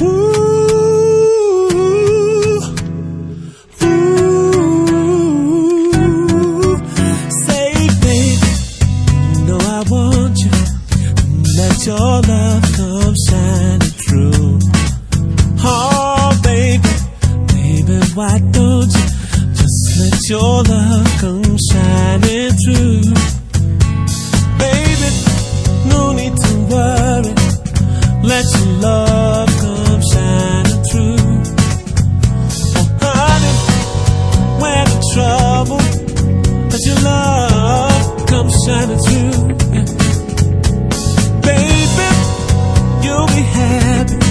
Say, baby, you know I want you. Let your love come shining through. Oh, baby, baby, why don't you just let your love come shining through? Baby, no need to worry. Let your love come shining through. Oh, honey, where the trouble? Let your love come shining through. Baby, you'll be happy